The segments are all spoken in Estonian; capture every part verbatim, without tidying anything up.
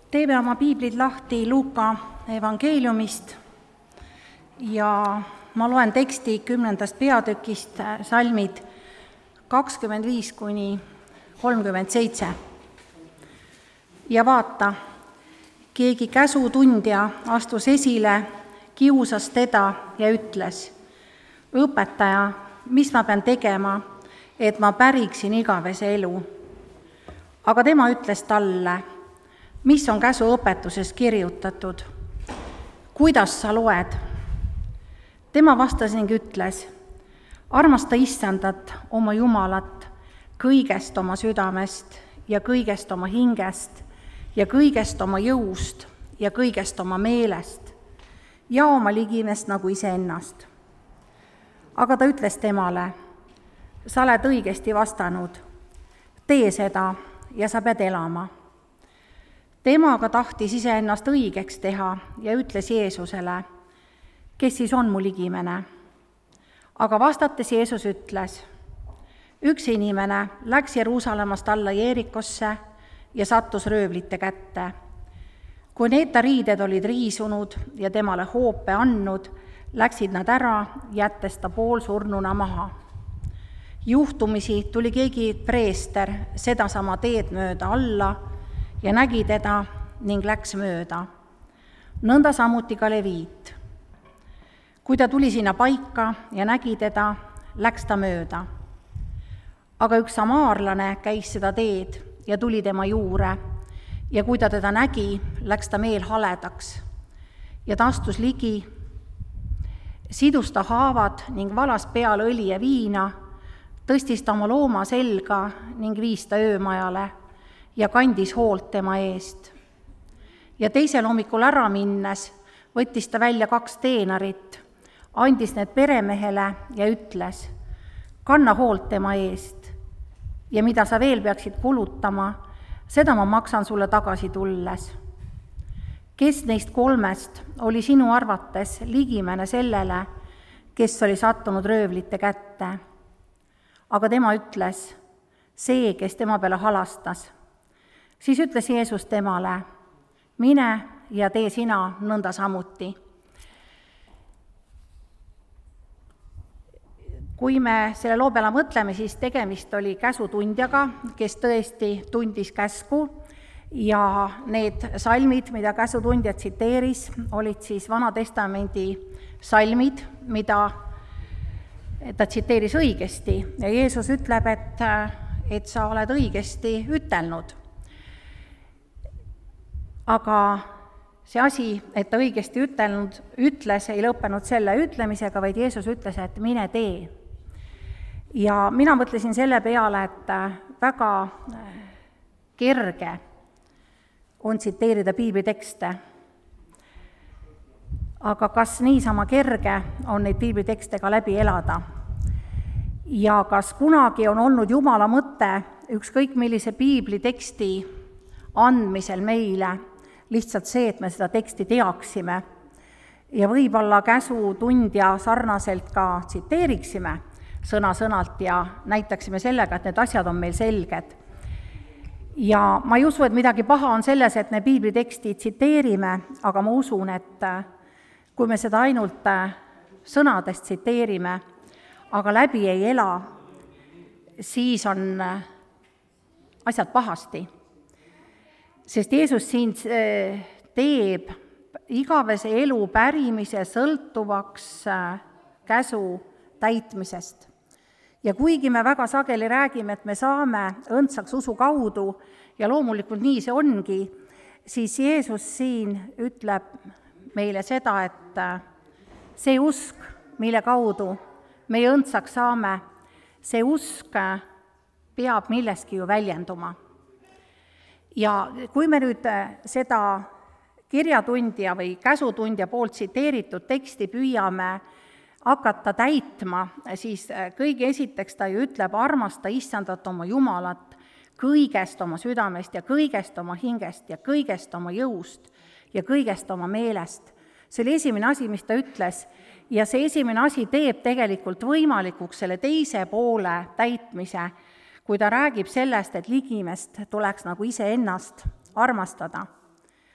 Teeme oma piiblid lahti Luuka evangeeliumist ja ma loen teksti kümnendast peatükist, salmid kakskümmend viis kuni kolmkümmend seitse. Ja vaata, keegi käsutundja astus esile, kiusas teda ja ütles: õpetaja, mis ma pean tegema, et ma päriksin igavese elu? Aga tema ütles talle: mis on käsuõpetuses kirjutatud? Kuidas sa loed? Tema vastas ning ütles: armasta Issandat, oma Jumalat, kõigest oma südamest ja kõigest oma hingest ja kõigest oma jõust ja kõigest oma meelest ja oma ligimest nagu iseennast. Aga ta ütles temale: sa oled õigesti vastanud, tee seda ja sa pead elama. Tema aga tahtis iseennast õigeks teha ja ütles Jeesusele: kes siis on mu ligimene? Aga vastates Jeesus ütles: üks inimene läks Jeruusalemmast alla Jeerikosse ja sattus röövlite kätte. Kui need ta riided olid riisunud ja temale hoope andnud, läksid nad ära, jättes ta poolsurnuna maha. Juhtumisi tuli keegi preester sedasama teed mööda alla ja nägi teda ning läks mööda. Nõnda samuti ka leviit. Kui ta tuli sinna paika ja nägi teda, läks ta mööda. Aga üks samaarlane käis seda teed ja tuli tema juure ja kui ta teda nägi, läks ta meel haledaks ja ta astus ligi, sidus ta haavad ning valas peale õli ja viina, tõstis ta oma looma selga ning viis ta öömajale ja kandis hoolt tema eest. Ja teisel hommikul ära minnes võttis ta välja kaks teenarit, andis need peremehele ja ütles: kanna hoolt tema eest ja mida sa veel peaksid kulutama, seda ma maksan sulle tagasi tulles. Kes neist kolmest oli sinu arvates ligimene sellele, kes oli sattunud röövlite kätte? Aga tema ütles: see, kes tema peale halastas. Siis ütles Jeesus temale: mine ja tee sina nõnda samuti. Kui me selle loo peale mõtleme, siis tegemist oli käsutundjaga, kes tõesti tundis käsku ja need salmid, mida käsutundja tsiteeris, olid siis Vana-testamendi salmid, mida ta tsiteeris õigesti ja Jeesus ütleb, et, et sa oled õigesti ütelnud. Aga see asi, et ta õigesti ütelnud, ütles, ei lõppenud selle ütlemisega, vaid Jeesus ütles, et mine tee. Ja mina mõtlesin selle peale, et väga kerge on tsiteerida piiblitekste. Aga kas niisama kerge on neid piiblitekste ka läbi elada? Ja kas kunagi on olnud Jumala mõte ükskõik millise piibliteksti andmisel meile lihtsalt see, et me seda teksti teaksime ja võib-olla käsutundja sarnaselt ka tsiteeriksime sõna-sõnalt ja näitaksime sellega, et need asjad on meil selged. Ja ma ei usu, et midagi paha on selles, et me piibliteksti tsiteerime, aga ma usun, et kui me seda ainult sõnadest tsiteerime, aga läbi ei ela, siis on asjad pahasti. Sest Jeesus siin teeb igavese elu pärimise sõltuvaks käsu täitmisest. Ja kuigi me väga sageli räägime, et me saame õndsaks usu kaudu ja loomulikult nii see ongi, siis Jeesus siin ütleb meile seda, et see usk, mille kaudu meie õndsaks saame, see usk peab milleski ju väljenduma. Ja kui me nüüd seda kirjatundja või käsutundja poolt tsiteeritud teksti püüame hakata täitma, siis kõige esiteks ta ju ütleb: armasta Issandat, oma Jumalat, kõigest oma südamest ja kõigest oma hingest ja kõigest oma jõust ja kõigest oma meelest. See oli esimene asi, mis ta ütles, ja see esimene asi teeb tegelikult võimalikuks selle teise poole täitmise, kui ta räägib sellest, et ligimest tuleks nagu iseennast armastada.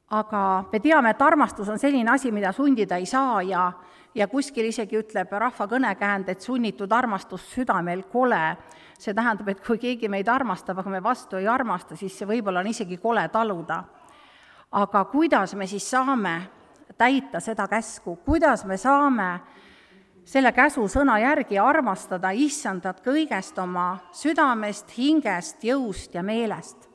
aga me teame, et armastus on selline asi, mida sundida ei saa ja, ja kuskil isegi ütleb rahva kõnekäänd, et sunnitud armastus südamel kole. See tähendab, et kui keegi meid armastab, aga me vastu ei armasta, siis see võib-olla on isegi kole taluda. Aga kuidas me siis saame täita seda käsku, kuidas me saame selle käsu sõna järgi armastada issandat kõigest oma südamest, hingest, jõust ja meelest.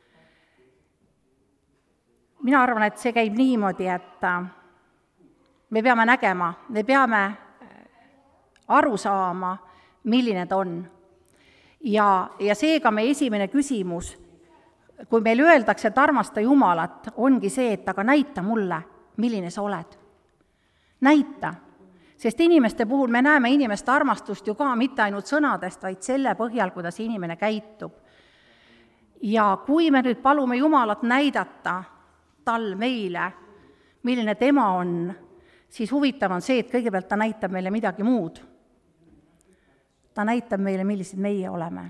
Mina arvan, et see käib niimoodi, et me peame nägema, me peame aru saama, milline ta on. Ja, ja seega meie esimene küsimus, kui meil öeldakse, et armasta Jumalat, ongi see, et aga näita mulle, milline sa oled. Näita. Sest inimeste puhul me näeme inimeste armastust ju ka mitte ainult sõnadest, vaid selle põhjal, kuidas inimene käitub. Ja kui me nüüd palume Jumalat näidata tal meile, milline tema on, siis huvitav on see, et kõigepealt ta näitab meile midagi muud. Ta näitab meile, millised meie oleme.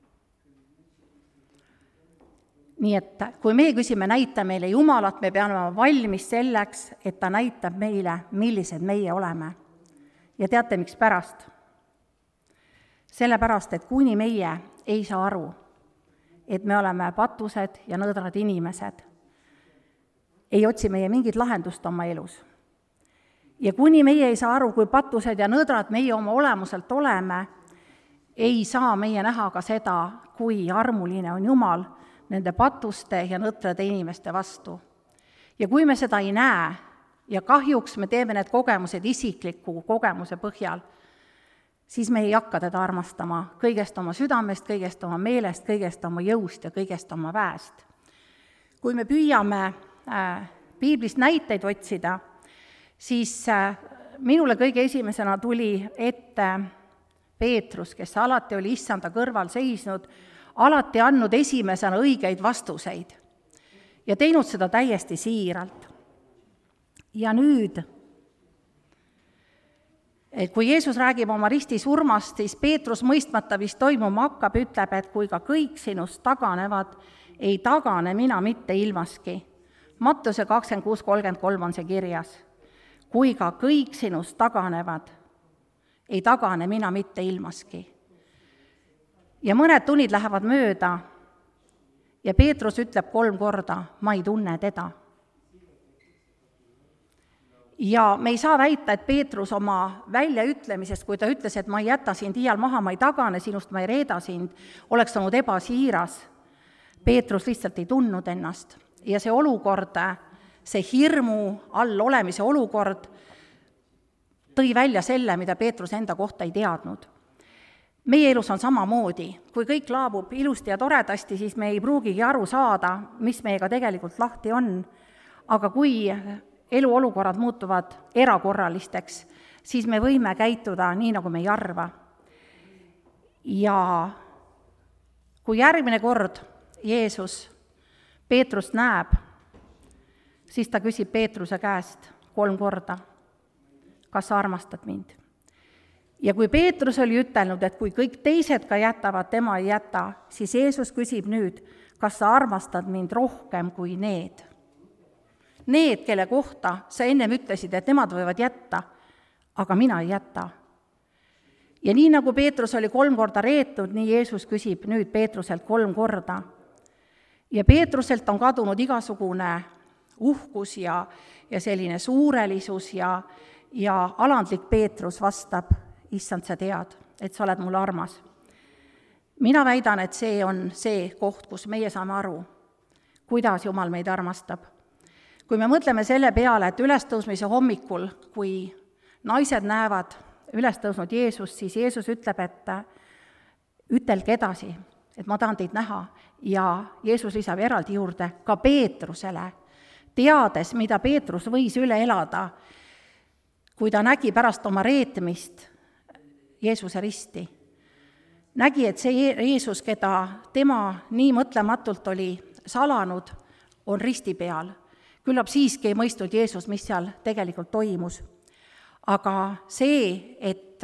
Nii et kui me küsime näita meile Jumalat, me peame olema valmis selleks, et ta näitab meile, millised meie oleme. Ja teate, miks pärast? Sellepärast, et kuni meie ei saa aru, et me oleme patused ja nõdrad inimesed, ei otsi meie mingit lahendust oma elus. Ja kuni meie ei saa aru, kui patused ja nõdrad meie oma olemuselt oleme, ei saa meie näha ka seda, kui armuline on Jumal nende patuste ja nõtrade inimeste vastu. Ja kui me seda ei näe, ja kahjuks me teeme need kogemused isikliku kogemuse põhjal, siis me ei hakka teda armastama kõigest oma südamest, kõigest oma meelest, kõigest oma jõust ja kõigest oma väest. Kui me püüame äh, piiblist näiteid otsida, siis äh, minule kõige esimesena tuli ette Peetrus, kes alati oli issanda kõrval seisnud, alati andnud esimesena õigeid vastuseid ja teinud seda täiesti siiralt. Ja nüüd, kui Jeesus räägib oma risti surmast, siis Peetrus mõistmata vist toimuma hakkab, ütleb, et kui ka kõik sinust taganevad, ei tagane mina mitte ilmaski. Mattuse kakskümmend kuus kolmkümmend kolm on see kirjas. Kui ka kõik sinust taganevad, ei tagane mina mitte ilmaski. Ja mõned tunnid lähevad mööda ja Peetrus ütleb kolm korda, ma ei tunne teda. Ja me ei saa väita, et Peetrus oma väljaütlemisest, kui ta ütles, et ma ei jäta sind iial maha, ma ei tagane sinust, ma ei reeda sind, oleks olnud ebasiiras. Peetrus lihtsalt ei tundnud ennast. Ja see olukord, see hirmu all olemise olukord, tõi välja selle, mida Peetrus enda kohta ei teadnud. Meie elus on samamoodi. Kui kõik laabub ilusti ja toredasti, siis me ei pruugigi aru saada, mis meiega tegelikult lahti on. Aga kui eluolukorrad muutuvad erakorralisteks, siis me võime käituda nii, nagu me ei arva. Ja kui järgmine kord Jeesus Peetrust näeb, siis ta küsib Peetruse käest kolm korda, kas sa armastad mind? Ja kui Peetrus oli ütelnud, et kui kõik teised ka jätavad, tema ei jäta, siis Jeesus küsib nüüd, kas sa armastad mind rohkem kui need? Need, kelle kohta sa ennem ütlesid, et nemad võivad jätta, aga mina ei jäta. Ja nii nagu Peetrus oli kolm korda reetud, nii Jeesus küsib nüüd Peetruselt kolm korda. Ja Peetruselt on kadunud igasugune uhkus ja, ja selline suurelisus ja, ja alandlik Peetrus vastab, issand, sa tead, et sa oled mulle armas. Mina väidan, et see on see koht, kus meie saame aru, kuidas Jumal meid armastab. Kui me mõtleme selle peale, et ülestõusmise hommikul, kui naised näevad ülestõusnud Jeesust, siis Jeesus ütleb, et ütelge edasi, et ma tahan teid näha. Ja Jeesus lisab eraldi juurde ka Peetrusele, teades, mida Peetrus võis üle elada, kui ta nägi pärast oma reetmist Jeesuse risti. Nägi, et see Jeesus, keda tema nii mõtlematult oli salanud, on risti peal. Küllap siiski ei mõistnud Jeesus, mis seal tegelikult toimus. Aga see, et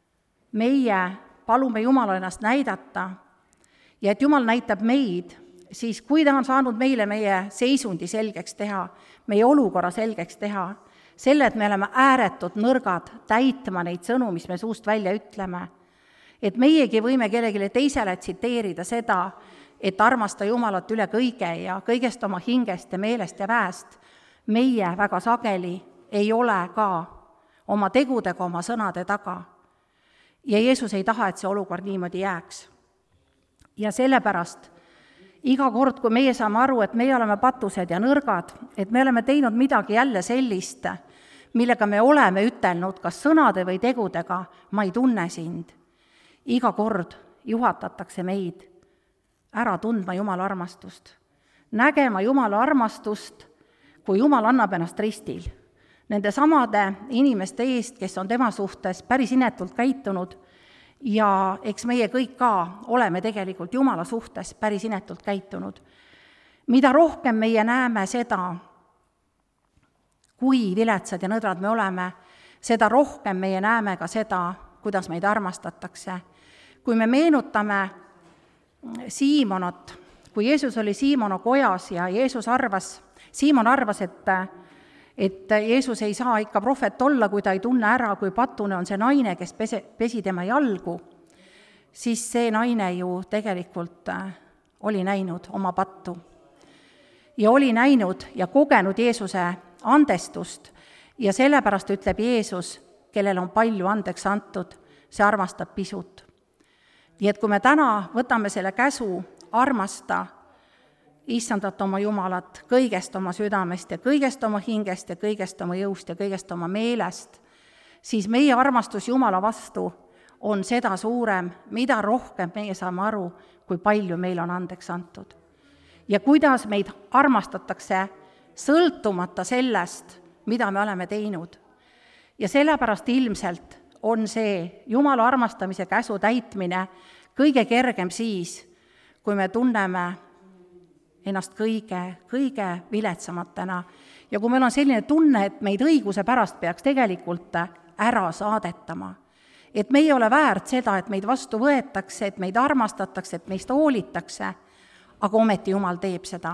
meie palume Jumala ennast näidata ja et Jumal näitab meid, siis kui ta on saanud meile meie seisundi selgeks teha, meie olukorra selgeks teha, selle, et me oleme ääretud nõrgad täitma neid sõnu, mis me suust välja ütleme, et meiegi võime kellelegi teisele tsiteerida seda, et armasta Jumalat üle kõige ja kõigest oma hingest ja meelest ja väest, meie väga sageli ei ole ka oma tegudega, oma sõnade taga. Ja Jeesus ei taha, et see olukord niimoodi jääks. Ja sellepärast iga kord, kui meie saame aru, et meie oleme patused ja nõrgad, et me oleme teinud midagi jälle sellist, millega me oleme ütelnud kas sõnade või tegudega, ma ei tunne sind, iga kord juhatatakse meid ära tundma Jumala armastust, nägema Jumala armastust, kui Jumal annab ennast ristil. Nende samade inimeste eest, kes on tema suhtes päris inetult käitunud, ja eks meie kõik ka oleme tegelikult Jumala suhtes päris inetult käitunud. Mida rohkem meie näeme seda, kui viletsad ja nõdrad me oleme, seda rohkem meie näeme ka seda, kuidas meid armastatakse. Kui me meenutame Siimonot, kui Jeesus oli Siimona kojas ja Jeesus arvas, Siimon arvas, et et Jeesus ei saa ikka prohvet olla, kui ta ei tunne ära, kui patune on see naine, kes pese, pesi tema jalgu, siis see naine ju tegelikult oli näinud oma pattu. Ja oli näinud ja kogenud Jeesuse andestust ja sellepärast ütleb Jeesus, kellel on palju andeks antud, see armastab pisut. Nii et kui me täna võtame selle käsu armasta Issandat oma Jumalat kõigest oma südamest ja kõigest oma hingest ja kõigest oma jõust ja kõigest oma meelest, siis meie armastus Jumala vastu on seda suurem, mida rohkem meie saame aru, kui palju meil on andeks antud. Ja kuidas meid armastatakse sõltumata sellest, mida me oleme teinud. Ja sellepärast ilmselt on see Jumala armastamise käsu täitmine kõige kergem siis, kui me tunneme ennast kõige, kõige viletsamatena. Ja kui meil on selline tunne, et meid õiguse pärast peaks tegelikult ära saadetama, et me ei ole väärt seda, et meid vastu võetakse, et meid armastatakse, et meist hoolitakse, aga ometi Jumal teeb seda.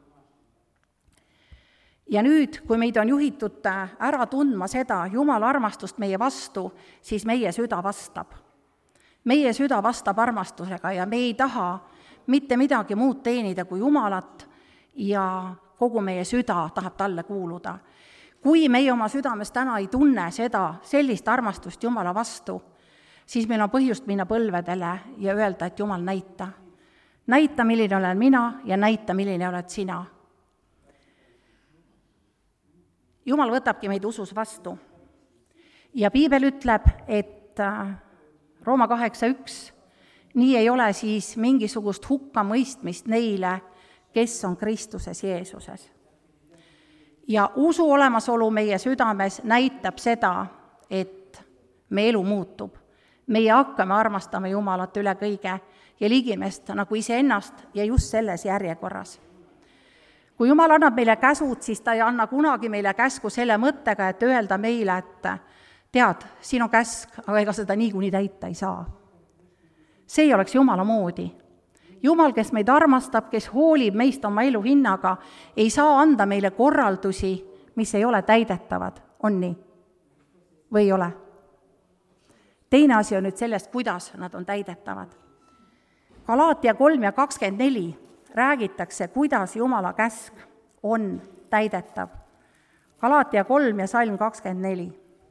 Ja nüüd, kui meid on juhitud ära tundma seda Jumala armastust meie vastu, siis meie süda vastab. Meie süda vastab armastusega ja me ei taha mitte midagi muud teenida kui Jumalat ja kogu meie süda tahab talle kuuluda. Kui meie oma südames täna ei tunne seda, sellist armastust Jumala vastu, siis meil on põhjust minna põlvedele ja öelda, et Jumal, näita. Näita, milline olen mina ja näita, milline oled sina. Jumal võtabki meid usus vastu. Ja Piibel ütleb, et Rooma kaheksa üks, nii ei ole siis mingisugust hukkamõistmist neile, kes on Kristuses Jeesuses. Ja usu olemasolu meie südames näitab seda, et me elu muutub. Meie hakkame armastama Jumalat üle kõige ja ligimest nagu iseennast ja just selles järjekorras. Kui Jumal annab meile käsud, siis ta ei anna kunagi meile käsku selle mõttega, et öelda meile, et tead, siin on käsk, aga ega seda niikuinii täita ei saa. See ei oleks Jumala moodi. Jumal, kes meid armastab, kes hoolib meist oma elu hinnaga, ei saa anda meile korraldusi, mis ei ole täidetavad. On nii? Või ei ole? Teine asi on nüüd sellest, kuidas nad on täidetavad. Galaatia kolm ja kakskümmend neli räägitakse, kuidas Jumala käsk on täidetav. Galaatia kolm ja salm kakskümmend neli.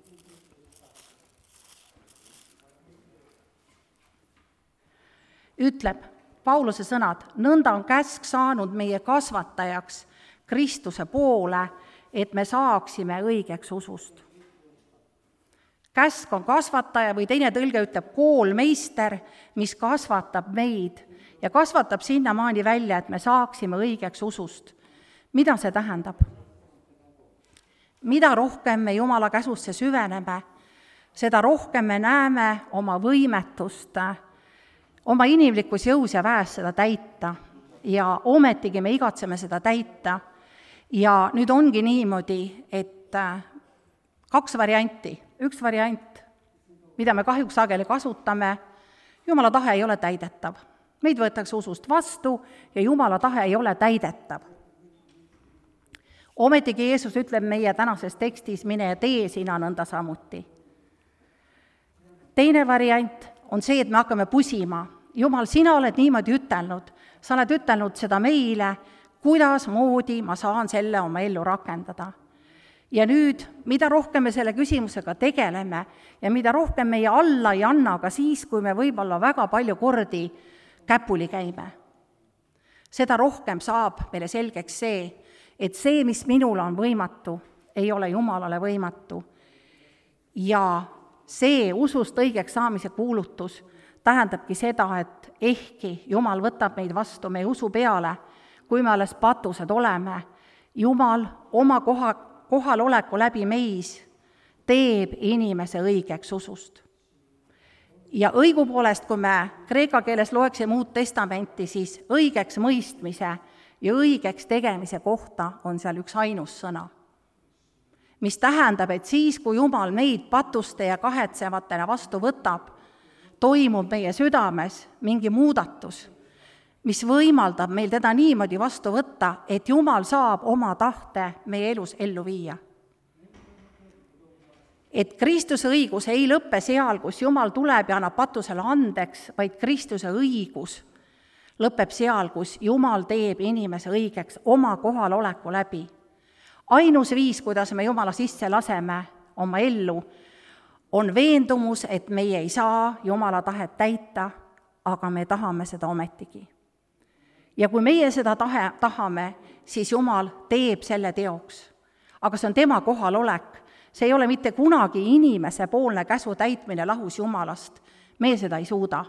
Ütleb Pauluse sõnad, nõnda on käsk saanud meie kasvatajaks Kristuse poole, et me saaksime õigeks usust. Käsk on kasvataja või teine tõlge ütleb koolmeister, mis kasvatab meid ja kasvatab sinnamaani välja, et me saaksime õigeks usust. Mida see tähendab? Mida rohkem me Jumala käsusse süveneme, seda rohkem me näeme oma võimetust oma inimlikus jõus ja väes seda täita ja ometigi me igatseme seda täita. Ja nüüd ongi niimoodi, et kaks varianti. Üks variant, mida me kahjuks sageli kasutame, Jumala tahe ei ole täidetav. Meid võetakse usust vastu ja Jumala tahe ei ole täidetav. Ometigi Jeesus ütleb meie tänases tekstis, mine ja tee sina nõnda samuti. Teine variant on see, et me hakkame pusima. Jumal, sina oled niimoodi ütelnud, sa oled ütelnud seda meile, kuidas moodi ma saan selle oma ellu rakendada. Ja nüüd, mida rohkem me selle küsimusega tegeleme ja mida rohkem meie alla ei anna, aga siis, kui me võib-olla väga palju kordi käpuli käime, seda rohkem saab meile selgeks see, et see, mis minule on võimatu, ei ole Jumalale võimatu. Ja see usust õigeks saamise kuulutus tähendabki seda, et ehkki Jumal võtab meid vastu meie usu peale, kui me alles patused oleme, Jumal oma koha, kohaloleku läbi meis teeb inimese õigeks usust. Ja õigupoolest, kui me kreeka keeles loeksime Uut Testamenti, siis õigeks mõistmise ja õigeks tegemise kohta on seal üks ainus sõna, mis tähendab, et siis, kui Jumal meid patuste ja kahetsevatena vastu võtab, toimub meie südames mingi muudatus, mis võimaldab meil teda niimoodi vastu võtta, et Jumal saab oma tahte meie elus ellu viia. Et Kristuse õigus ei lõppe seal, kus Jumal tuleb ja annab patusele andeks, vaid Kristuse õigus lõpeb seal, kus Jumal teeb inimese õigeks oma kohaloleku läbi. Ainus viis, kuidas me Jumala sisse laseme oma ellu, on veendumus, et meie ei saa Jumala tahet täita, aga me tahame seda ometigi. Ja kui meie seda tahe, tahame, siis Jumal teeb selle teoks. Aga see on tema kohalolek. See ei ole mitte kunagi inimese poolne käsu täitmine lahus Jumalast. Me seda ei suuda.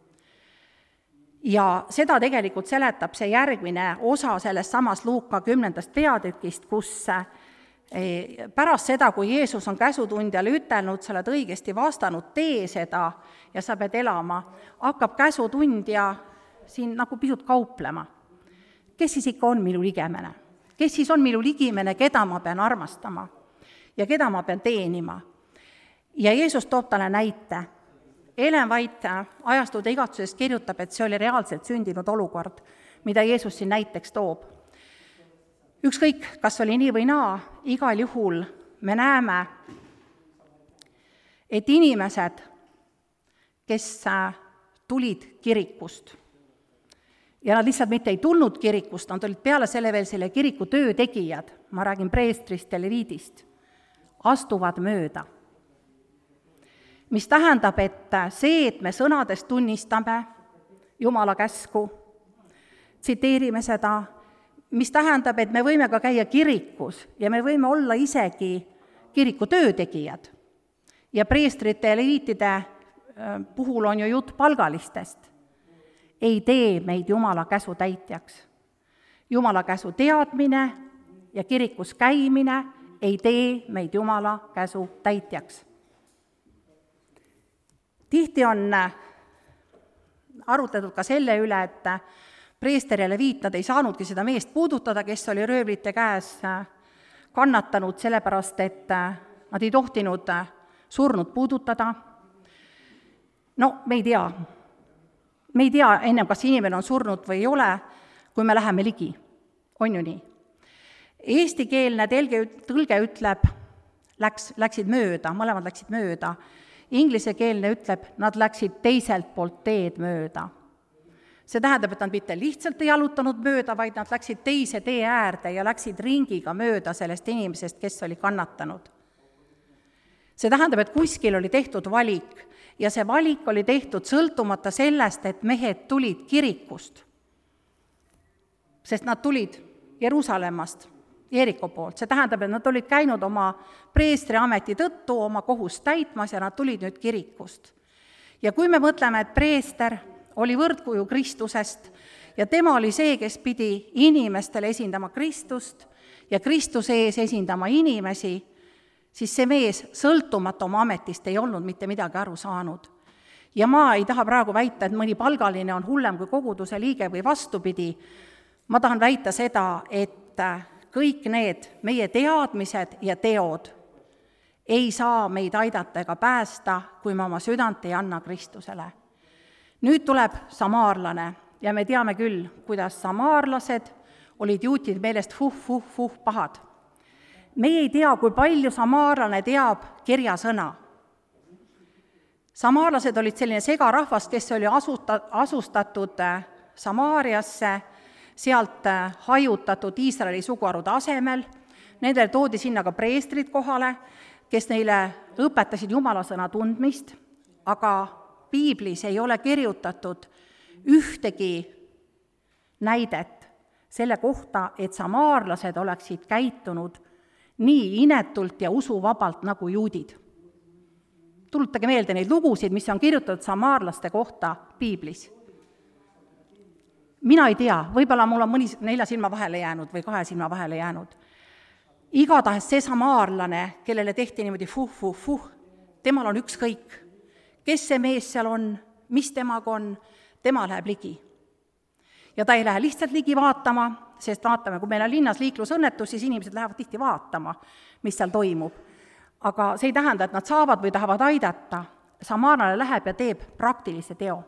Ja seda tegelikult seletab see järgmine osa sellest samast Luuka kümnendast peatükist, kus pärast seda, kui Jeesus on käsutundjale ütelnud, sa oled õigesti vastanud, tee seda ja sa pead elama, hakkab käsutundja siin nagu pisut kauplema. Kes siis ikka on minu ligemene? Kes siis on minu ligimene, keda ma pean armastama ja keda ma pean teenima? Ja Jeesus toob talle näite. Ellen White ajastude igatsusest kirjutab, et see oli reaalselt sündinud olukord, mida Jeesus siin näiteks toob. Ükskõik, kas oli nii või naa, igal juhul me näeme, et inimesed, kes tulid kirikust, ja nad lihtsalt mitte ei tulnud kirikust, nad olid peale selle veel selle kiriku töötegijad, ma räägin preestrist ja leviidist, astuvad mööda. Mis tähendab, et see, et me sõnades tunnistame Jumala käsku, tsiteerime seda, mis tähendab, et me võime ka käia kirikus ja me võime olla isegi kiriku töötegijad. Ja preestrite ja leviitide puhul on ju jutt palgalistest. Ei tee meid Jumala käsu täitjaks. Jumala käsu teadmine ja kirikus käimine ei tee meid Jumala käsu täitjaks. Tihti on arutletud ka selle üle, et preester ja leviit, nad ei saanudki seda meest puudutada, kes oli röövlite käes kannatanud, sellepärast, et nad ei tohtinud surnud puudutada. No, me ei tea. Me ei tea ennem, kas inimene on surnud või ei ole, kui me läheme ligi. On ju nii? Eestikeelne telge, tõlge ütleb, läks, läksid mööda, mõlemad läksid mööda. Inglisekeelne ütleb, nad läksid teiselt poolt teed mööda. See tähendab, et nad mitte lihtsalt ei jalutanud mööda, vaid nad läksid teise tee äärde ja läksid ringiga mööda sellest inimesest, kes oli kannatanud. See tähendab, et kuskil oli tehtud valik ja see valik oli tehtud sõltumata sellest, et mehed tulid kirikust, sest nad tulid Jeruusalemmast, Jeeriko poolt. See tähendab, et nad olid käinud oma preestriameti tõttu oma kohust täitmas ja nad tulid nüüd kirikust. Ja kui me mõtleme, et preester oli võrdkuju Kristusest ja tema oli see, kes pidi inimestele esindama Kristust ja Kristuse ees esindama inimesi, siis see mees sõltumata oma ametist ei olnud mitte midagi aru saanud. Ja ma ei taha praegu väita, et mõni palgaline on hullem kui koguduse liige või vastupidi. Ma tahan väita seda, et kõik need meie teadmised ja teod ei saa meid aidata ega päästa, kui me oma südant ei anna Kristusele. Nüüd tuleb samaarlane ja me teame küll, kuidas samaarlased olid juutide meelest fuh, fuh, fuh pahad. Meie ei tea, kui palju samaarlane teab kirjasõna. Samaarlased olid selline segarahvas, kes oli asuta, asustatud Samaariasse, sealt hajutatud Iisraeli suguharude asemel. Nendele toodi sinna ka preestrid kohale, kes neile õpetasid Jumala sõna tundmist, aga piiblis ei ole kirjutatud ühtegi näidet selle kohta, et samaarlased oleksid käitunud nii inetult ja usuvabalt nagu juudid. Tuletage meelde neid lugusid, mis on kirjutatud samaarlaste kohta piiblis. Mina ei tea, võib-olla mul on mõni nelja silma vahele jäänud või kahe silma vahele jäänud. Igatahes see samaarlane, kellele tehti niimoodi fuh, fuh, fuh, temal on ükskõik, kes see mees seal on, mis temaga on, tema läheb ligi. Ja ta ei lähe lihtsalt ligi vaatama, sest vaatame, kui meil on linnas liiklusõnnetus, siis inimesed lähevad tihti vaatama, mis seal toimub. Aga see ei tähenda, et nad saavad või tahavad aidata. Samaarlane läheb ja teeb praktilise teo.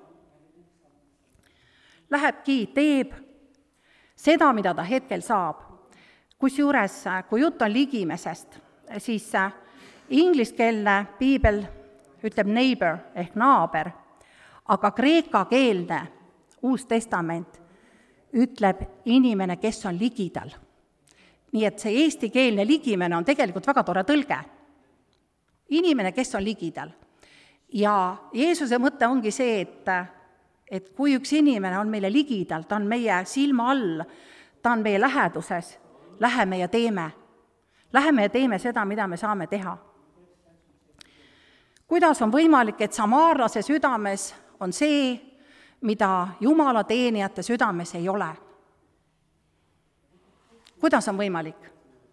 Lähebki, teeb seda, mida ta hetkel saab. Kusjuures, kui jutt on ligimesest, siis ingliskeelne piibel ütleb neighbor ehk naaber, aga kreekakeelne Uus Testament ütleb inimene, kes on ligidal. Nii et see eestikeelne ligimene on tegelikult väga tore tõlge. Inimene, kes on ligidal. Ja Jeesuse mõte ongi see, et, et kui üks inimene on meile ligidal, ta on meie silma all, ta on meie läheduses, läheme ja teeme. Läheme ja teeme seda, mida me saame teha. Kuidas on võimalik, et samaarlase südames on see, mida Jumala teenijate südames ei ole? Kuidas on võimalik?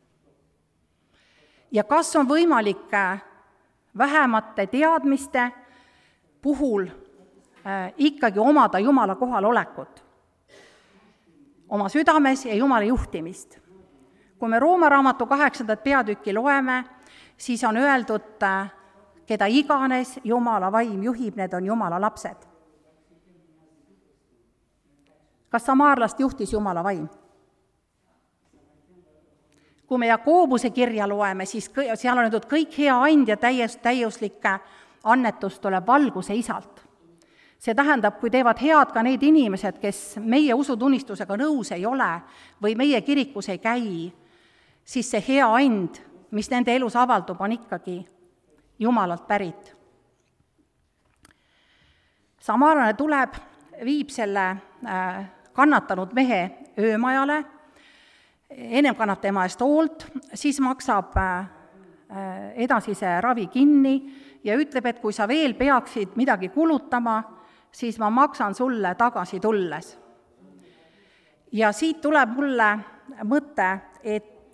Ja kas on võimalik vähemate teadmiste puhul äh, ikkagi omada Jumala kohalolekut? Oma südames ja Jumala juhtimist. Kui me Rooma raamatu kaheksandat peatükki loeme, siis on öeldud, keda iganes Jumala vaim juhib, need on Jumala lapsed. Kas samaarlast juhtis Jumala vaim? Kui me Jakobuse kirja loeme, siis seal on öeldud, kõik hea and ja täies, täiuslik annetus tuleb valguse isalt. See tähendab, kui teevad head ka need inimesed, kes meie usutunnistusega nõus ei ole või meie kirikus ei käi, siis see hea and, mis nende elus avaldub, on ikkagi Jumalalt pärit. Samaarlane tuleb, viib selle kannatanud mehe öömajale, ennem kannab tema eest hoolt, siis maksab edasise ravi kinni ja ütleb, et kui sa veel peaksid midagi kulutama, siis ma maksan sulle tagasi tulles. Ja siit tuleb mulle mõte, et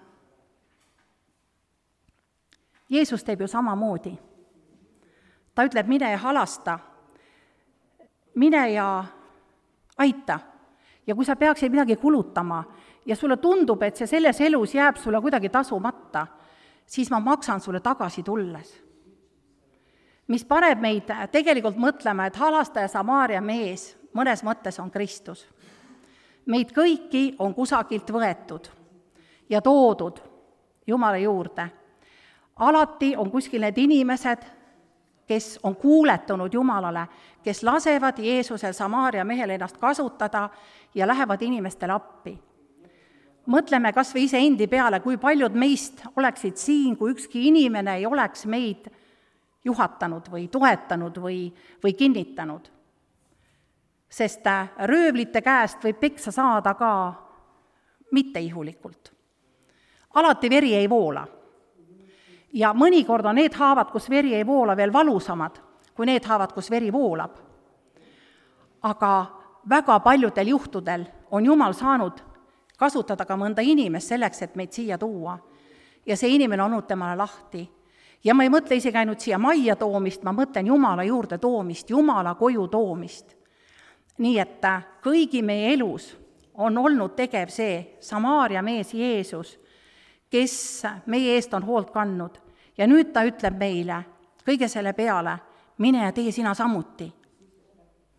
Jeesus teeb ju samamoodi. Ta ütleb, mine ja halasta, mine ja aita. Ja kui sa peaksid midagi kulutama ja sulle tundub, et see selles elus jääb sulle kuidagi tasumata, siis ma maksan sulle tagasi tulles. Mis paneb meid tegelikult mõtlema, et halastaja Samaaria mees mõnes mõttes on Kristus. Meid kõiki on kusagilt võetud ja toodud Jumala juurde. Alati on kuskil need inimesed, kes on kuuletunud Jumalale, kes lasevad Jeesusel Samaaria mehel ennast kasutada ja lähevad inimestele appi. Mõtleme kas või ise endi peale, kui paljud meist oleksid siin, kui ükski inimene ei oleks meid juhatanud või toetanud või, või kinnitanud. Sest röövlite käest võib peksa saada ka mitteihulikult. Alati veri ei voola. Ja mõnikord on need haavad, kus veri ei voola, veel valusamad, kui need haavad, kus veri voolab. Aga väga paljudel juhtudel on Jumal saanud kasutada ka mõnda inimest selleks, et meid siia tuua. Ja see inimene on olnud temale lahti. Ja ma ei mõtle isegi ainult siia majja toomist, ma mõtlen Jumala juurde toomist, Jumala koju toomist. Nii et kõigi meie elus on olnud tegev see Samaaria mees Jeesus, kes meie eest on hoolt kandnud. Ja nüüd ta ütleb meile kõige selle peale, mine ja tee sina samuti.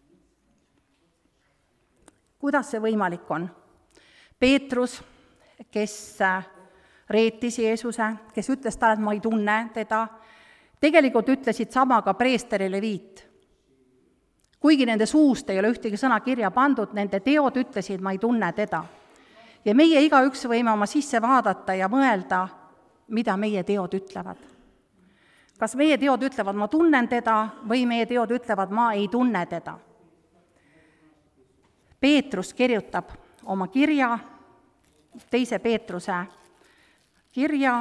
Kuidas see võimalik on? Peetrus, kes reetis Jeesuse, kes ütles talle, et ma ei tunne teda, tegelikult ütlesid sama ka preester ja leviit. Kuigi nende suust ei ole ühtegi sõna kirja pandud, nende teod ütlesid, ma ei tunne teda. Ja meie igaüks võime oma sisse vaadata ja mõelda, mida meie teod ütlevad. Kas meie teod ütlevad, ma tunnen teda, või meie teod ütlevad, ma ei tunne teda. Peetrus kirjutab oma kirja, teise Peetruse kirja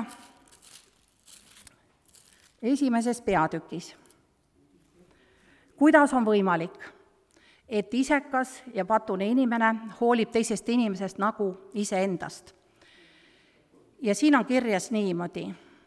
esimeses peatükis. Kuidas on võimalik, et isekas ja patune inimene hoolib teisest inimesest nagu iseendast? Ja siin on kirjas niimoodi.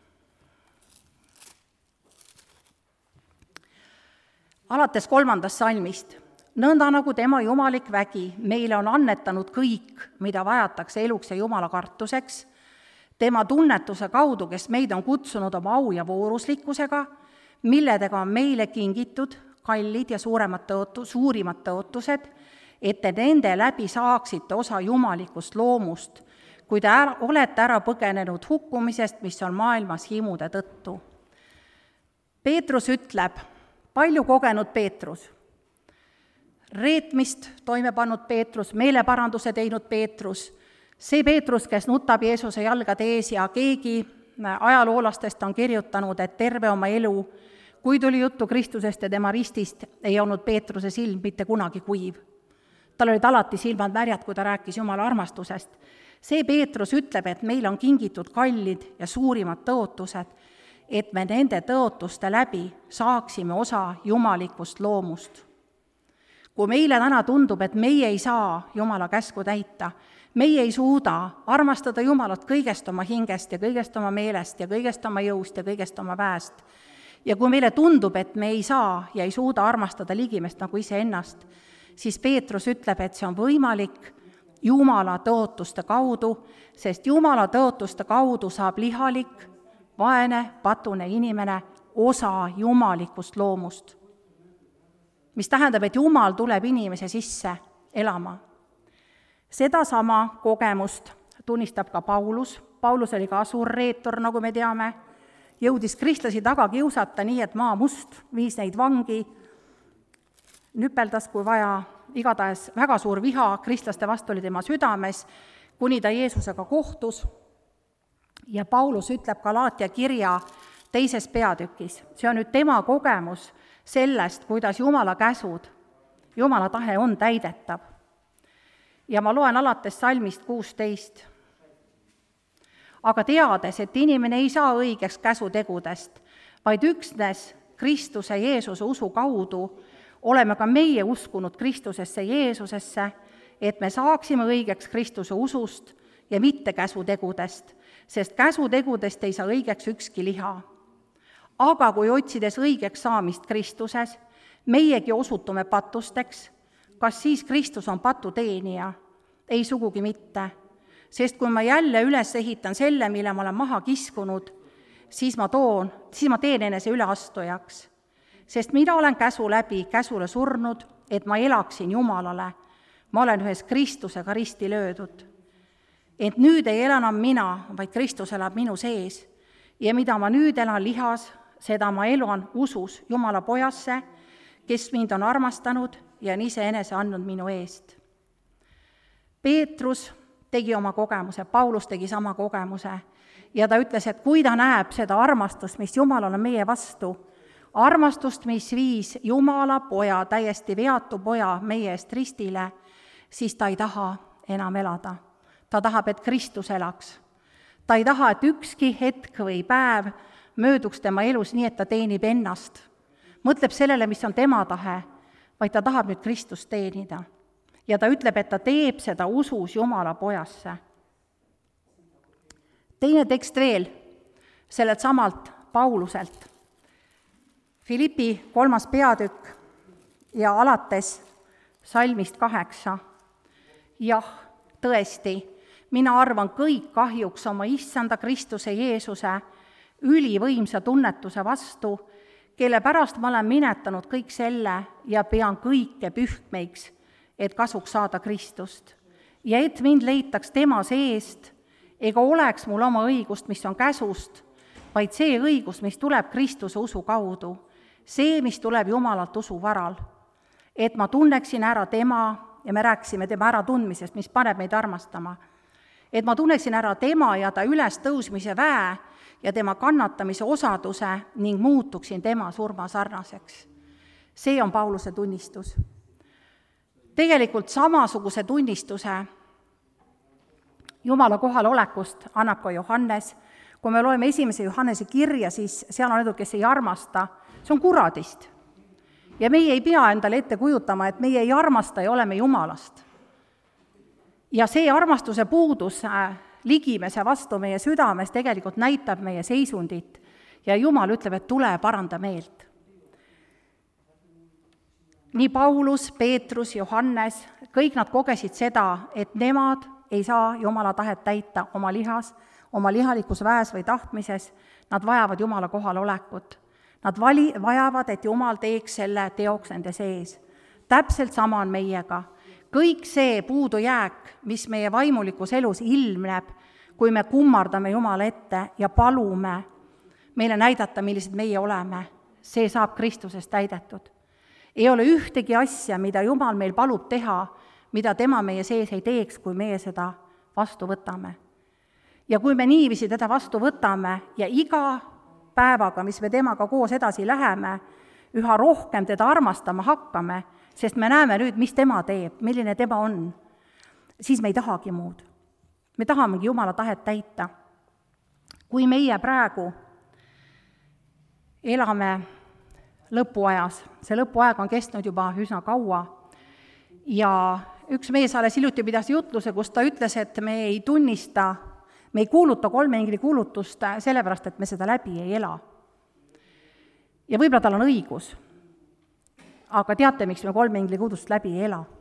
Alates kolmandast salmist. Nõnda nagu tema jumalik vägi meile on annetanud kõik, mida vajatakse eluks ja jumala kartuseks, tema tunnetuse kaudu, kes meid on kutsunud oma au ja vooruslikkusega, milledega on meile kingitud kallid ja suuremad tõotu, suurimad tõotused, et te nende läbi saaksite osa jumalikust loomust, kui te ära, olete ära põgenenud hukkumisest, mis on maailmas himude tõttu. Peetrus ütleb, palju kogenud Peetrus, reetmist toime pannud Peetrus, meeleparanduse teinud Peetrus, see Peetrus, kes nutab Jeesuse jalgade ees ja keegi ajaloolastest on kirjutanud, et terve oma elu, kui tuli juttu Kristusest ja tema ristist, ei olnud Peetruse silm mitte kunagi kuiv. Tal olid alati silmad märjad, kui ta rääkis Jumala armastusest. See Peetrus ütleb, et meil on kingitud kallid ja suurimad tõotused, et me nende tõotuste läbi saaksime osa jumalikust loomust. Kui meile täna tundub, et meie ei saa Jumala käsku täita, meie ei suuda armastada Jumalat kõigest oma hingest ja kõigest oma meelest ja kõigest oma jõust ja kõigest oma väest, ja kui meile tundub, et me ei saa ja ei suuda armastada ligimest nagu iseennast, siis Peetrus ütleb, et see on võimalik Jumala tõotuste kaudu, sest Jumala tõotuste kaudu saab lihalik, vaene, patune inimene osa jumalikust loomust. Mis tähendab, et Jumal tuleb inimese sisse elama. Sedasama kogemust tunnistab ka Paulus. Paulus oli ka surreetur, nagu me teame. Jõudis kristlasi taga kiusata nii, et maa must, viis neid vangi, nüpeldas, kui vaja, igatahes väga suur viha kristlaste vastu oli tema südames, kuni ta Jeesusega kohtus. Ja Paulus ütleb Galaatia kirja teises peatükis. See on nüüd tema kogemus sellest, kuidas Jumala käsud, Jumala tahe on täidetav. Ja ma loen alates salmist kuusteist. Aga teades, et inimene ei saa õigeks käsutegudest, vaid üksnes Kristuse Jeesuse usu kaudu, oleme ka meie uskunud Kristusesse Jeesusesse, et me saaksime õigeks Kristuse usust ja mitte käsutegudest, sest käsutegudest ei saa õigeks ükski liha. Aga kui otsides õigeks saamist Kristuses, meiegi osutume patusteks, kas siis Kristus on patuteenija? Ei sugugi mitte, sest kui ma jälle üles ehitan selle, mille ma olen maha kiskunud, siis ma, toon, siis ma teen enese üleastujaks. Sest mina olen käsu läbi käsule surnud, et ma elaksin Jumalale. Ma olen ühes Kristusega risti löödud. Et nüüd ei ela enam mina, vaid Kristus elab minu sees. Ja mida ma nüüd elan lihas, seda ma elan usus Jumala pojasse, kes mind on armastanud ja on ise enese andnud minu eest. Peetrus tegi oma kogemuse, Paulus tegi sama kogemuse ja ta ütles, et kui ta näeb seda armastust, mis Jumalal on meie vastu, armastust, mis viis Jumala poja, täiesti veatu poja meie eest ristile, siis ta ei taha enam elada. Ta tahab, et Kristus elaks. Ta ei taha, et ükski hetk või päev mööduks tema elus nii, et ta teenib ennast. Mõtleb sellele, mis on tema tahe, vaid ta tahab nüüd Kristust teenida. Ja ta ütleb, et ta teeb seda usus Jumala pojasse. Teine tekst veel, sellelt samalt Pauluselt. Filippi kolmas peatükk ja alates salmist kaheksa. Jah, tõesti, mina arvan kõik kahjuks oma issanda Kristuse Jeesuse ülivõimsa tunnetuse vastu, kelle pärast ma olen minetanud kõik selle ja pean kõike pühkmeiks, et kasuks saada Kristust ja et mind leitaks tema seest, ega oleks mul oma õigust, mis on käsust, vaid see õigus, mis tuleb Kristuse usu kaudu, see, mis tuleb Jumalalt usu varal, et ma tunneksin ära tema, ja me rääkisime tema äratundmisest, mis paneb meid armastama, et ma tunneksin ära tema ja ta ülestõusmise väe ja tema kannatamise osaduse ning muutuksin tema surma sarnaseks. See on Pauluse tunnistus. Tegelikult samasuguse tunnistuse Jumala kohalolekust annab ka Johannes. Kui me loeme esimese Johannese kirja, siis seal on öeldud, kes ei armasta, see on kuradist. Ja meie ei pea endale ette kujutama, et meie ei armasta ja oleme Jumalast. Ja see armastuse puudus ligimese vastu meie südames tegelikult näitab meie seisundit ja Jumal ütleb, et tule paranda meelt. Nii Paulus, Peetrus, Johannes, kõik nad kogesid seda, et nemad ei saa Jumala tahet täita oma lihas, oma lihalikus väes või tahtmises, nad vajavad Jumala kohalolekut. Nad vali, vajavad, et Jumal teeks selle teoks nende sees. Täpselt sama on meiega. Kõik see puudujääk, mis meie vaimulikus elus ilmneb, kui me kummardame Jumala ette ja palume meile näidata, millised meie oleme, see saab Kristusest täidetud. Ei ole ühtegi asja, mida Jumal meil palub teha, mida tema meie sees ei teeks, kui meie seda vastu võtame. Ja kui me niiviisi teda vastu võtame ja iga päevaga, mis me temaga koos edasi läheme, üha rohkem teda armastama hakkame, sest me näeme nüüd, mis tema teeb, milline tema on, siis me ei tahagi muud. Me tahamegi Jumala tahet täita. Kui meie praegu elame lõpuajas, see lõpuaeg on kestnud juba üsna kaua ja üks mees alles hiljuti pidas jutluse, kus ta ütles, et me ei tunnista, me ei kuuluta kolmeingli kuulutust sellepärast, et me seda läbi ei ela. Ja võib-olla tal on õigus, aga teate, miks me kolmeingli kuulutust läbi ei ela?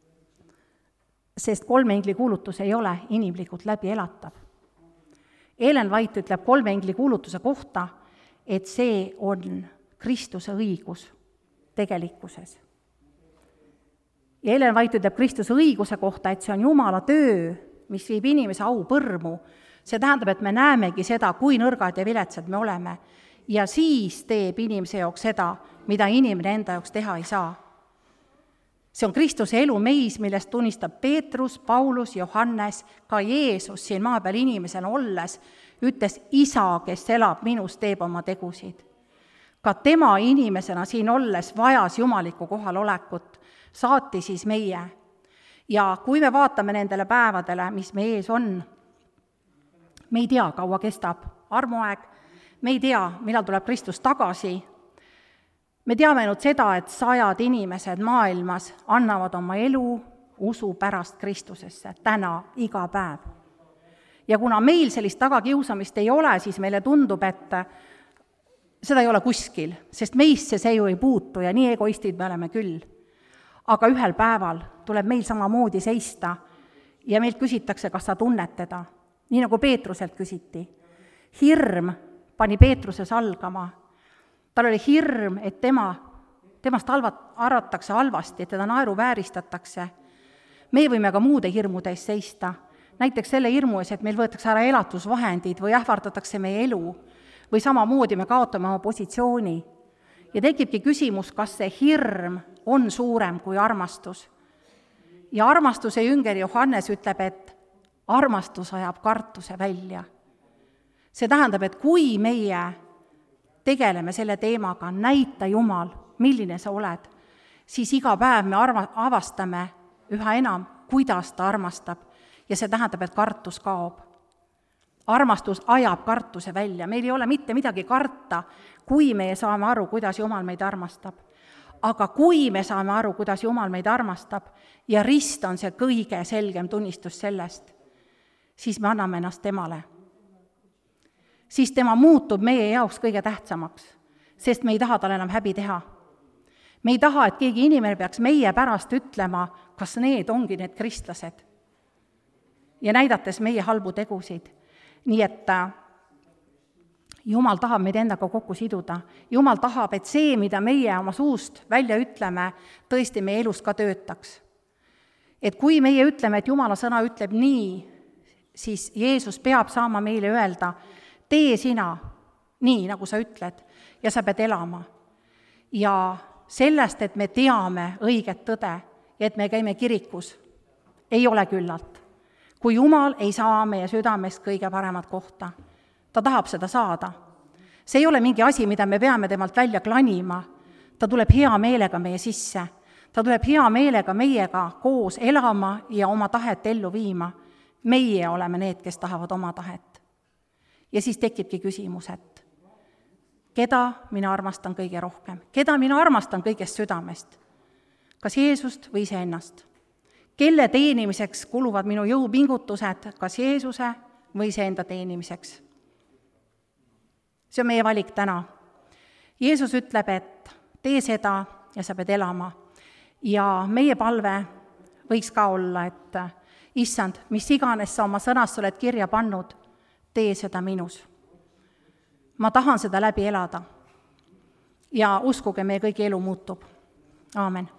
Sest kolmeingli kuulutus ei ole inimlikult läbi elatav. Ellen White ütleb kolmeingli kuulutuse kohta, et see on Kristuse õigus tegelikkuses. Ja Ellen White ütleb Kristuse õiguse kohta, et see on Jumala töö, mis viib inimese au põrmu. See tähendab, et me näemegi seda, kui nõrgad ja viletsad me oleme. Ja siis teeb inimese jaoks seda, mida inimene enda jaoks teha ei saa. See on Kristuse elu meis, millest tunnistab Peetrus, Paulus, Johannes, ka Jeesus siin maa peal inimesena olles, ütles, isa, kes elab minus, teeb oma tegusid. Ka tema inimesena siin olles vajas jumalikku kohalolekut, saati siis meie. Ja kui me vaatame nendele päevadele, mis meie ees on, me ei tea, kaua kestab armuaeg, me ei tea, millal tuleb Kristus tagasi. Me teame ainult seda, et sajad inimesed maailmas annavad oma elu usu pärast Kristusesse, täna, iga päev. Ja kuna meil sellist tagakiusamist ei ole, siis meile tundub, et seda ei ole kuskil, sest meisse see ju ei puutu ja nii egoistid me oleme küll. Aga ühel päeval tuleb meil samamoodi seista ja meilt küsitakse, kas sa tunned teda, nii nagu Peetruselt küsiti. Hirm pani Peetruse salgama. Tal oli hirm, et tema, temast halvat, arvatakse halvasti, et teda naeru vääristatakse. Me võime ka muude hirmude ees seista. Näiteks selle hirmu ees, et meil võetakse ära elatusvahendid või ähvardatakse meie elu või samamoodi me kaotame oma positsiooni. Ja tekibki küsimus, kas see hirm on suurem kui armastus. Ja armastuse jünger Johannes ütleb, et armastus ajab kartuse välja. See tähendab, et kui meie tegeleme selle teemaga, näita Jumal, milline sa oled, siis iga päev me arva, avastame üha enam, kuidas ta armastab. Ja see tähendab, et kartus kaob. Armastus ajab kartuse välja. Meil ei ole mitte midagi karta, kui me saame aru, kuidas Jumal meid armastab. Aga kui me saame aru, kuidas Jumal meid armastab, ja rist on see kõige selgem tunnistus sellest, siis me anname ennast temale. Siis tema muutub meie jaoks kõige tähtsamaks, sest me ei taha tal enam häbi teha. Me ei taha, et keegi inimene peaks meie pärast ütlema, kas need ongi need kristlased. Ja näidates meie halbu tegusid. Nii et Jumal tahab meid endaga kokku siduda. Jumal tahab, et see, mida meie oma suust välja ütleme, tõesti meie elus ka töötaks. Et kui meie ütleme, et Jumala sõna ütleb nii, siis Jeesus peab saama meile öelda, tee sina nii, nagu sa ütled, ja sa pead elama. Ja sellest, et me teame õiget tõde ja et me käime kirikus, ei ole küllalt. Kui Jumal ei saa meie südamest kõige paremat kohta, ta tahab seda saada. See ei ole mingi asi, mida me peame temalt välja klanima, ta tuleb hea meelega meie sisse, ta tuleb hea meelega meiega koos elama ja oma tahet ellu viima. Meie oleme need, kes tahavad oma tahet. Ja siis tekibki küsimus, et keda mina armastan kõige rohkem, keda mina armastan kõigest südamest, kas Jeesust või iseennast? Kelle teenimiseks kuluvad minu jõupingutused, kas Jeesuse või iseenda teenimiseks? See on meie valik täna. Jeesus ütleb, et tee seda ja sa pead elama. Ja meie palve võiks ka olla, et issand, mis iganes sa oma sõnast oled kirja pannud, tee seda minus. Ma tahan seda läbi elada. Ja uskuge, meie kõigi elu muutub. Aamen.